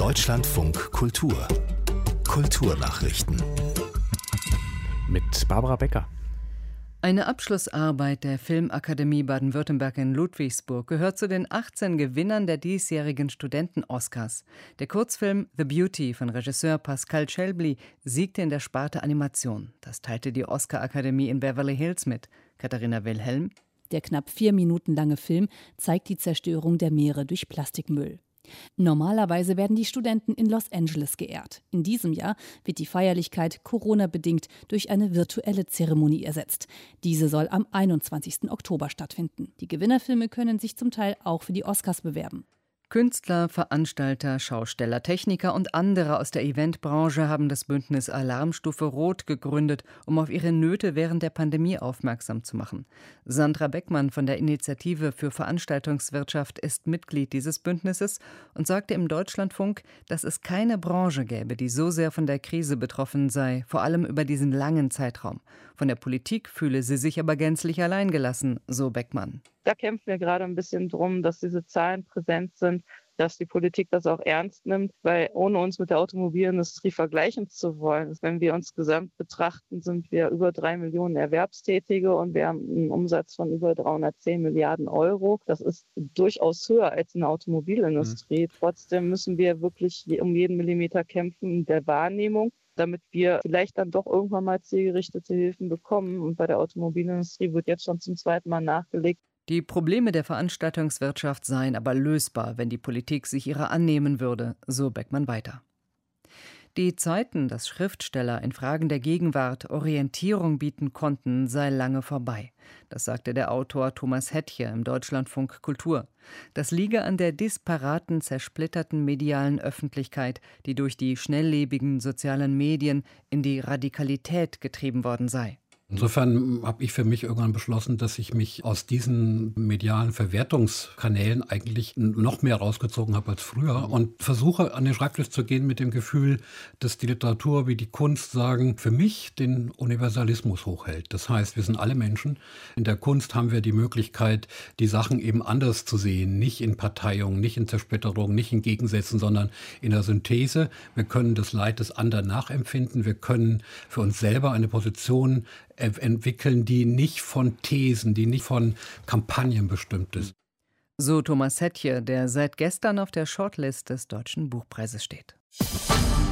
Deutschlandfunk Kultur. Kulturnachrichten. Mit Barbara Becker. Eine Abschlussarbeit der Filmakademie Baden-Württemberg in Ludwigsburg gehört zu den 18 Gewinnern der diesjährigen Studenten-Oscars. Der Kurzfilm The Beauty von Regisseur Pascal Chelbly siegte in der Sparte Animation. Das teilte die Oscar-Akademie in Beverly Hills mit. Katharina Wilhelm. Der knapp 4 Minuten lange Film zeigt die Zerstörung der Meere durch Plastikmüll. Normalerweise werden die Studenten in Los Angeles geehrt. In diesem Jahr wird die Feierlichkeit Corona-bedingt durch eine virtuelle Zeremonie ersetzt. Diese soll am 21. Oktober stattfinden. Die Gewinnerfilme können sich zum Teil auch für die Oscars bewerben. Künstler, Veranstalter, Schausteller, Techniker und andere aus der Eventbranche haben das Bündnis Alarmstufe Rot gegründet, um auf ihre Nöte während der Pandemie aufmerksam zu machen. Sandra Beckmann von der Initiative für Veranstaltungswirtschaft ist Mitglied dieses Bündnisses und sagte im Deutschlandfunk, dass es keine Branche gäbe, die so sehr von der Krise betroffen sei, vor allem über diesen langen Zeitraum. Von der Politik fühle sie sich aber gänzlich alleingelassen, so Beckmann. Da kämpfen wir gerade ein bisschen drum, dass diese Zahlen präsent sind, dass die Politik das auch ernst nimmt, weil ohne uns mit der Automobilindustrie vergleichen zu wollen, wenn wir uns gesamt betrachten, sind wir über 3 Millionen Erwerbstätige und wir haben einen Umsatz von über 310 Milliarden Euro. Das ist durchaus höher als in der Automobilindustrie. Trotzdem müssen wir wirklich um jeden Millimeter kämpfen in der Wahrnehmung, damit wir vielleicht dann doch irgendwann mal zielgerichtete Hilfen bekommen. Und bei der Automobilindustrie wird jetzt schon zum 2. Mal nachgelegt. Die Probleme der Veranstaltungswirtschaft seien aber lösbar, wenn die Politik sich ihrer annehmen würde, so Beckmann weiter. Die Zeiten, dass Schriftsteller in Fragen der Gegenwart Orientierung bieten konnten, sei lange vorbei. Das sagte der Autor Thomas Hettche im Deutschlandfunk Kultur. Das liege an der disparaten, zersplitterten medialen Öffentlichkeit, die durch die schnelllebigen sozialen Medien in die Radikalität getrieben worden sei. Insofern habe ich für mich irgendwann beschlossen, dass ich mich aus diesen medialen Verwertungskanälen eigentlich noch mehr rausgezogen habe als früher und versuche an den Schreibtisch zu gehen mit dem Gefühl, dass die Literatur wie die Kunst sagen, für mich den Universalismus hochhält. Das heißt, wir sind alle Menschen. In der Kunst haben wir die Möglichkeit, die Sachen eben anders zu sehen, nicht in Parteiung, nicht in Zersplitterung, nicht in Gegensätzen, sondern in der Synthese. Wir können das Leid des anderen nachempfinden. Wir können für uns selber eine Position entwickeln, die nicht von Thesen, die nicht von Kampagnen bestimmt ist. So Thomas Hettche, der seit gestern auf der Shortlist des Deutschen Buchpreises steht.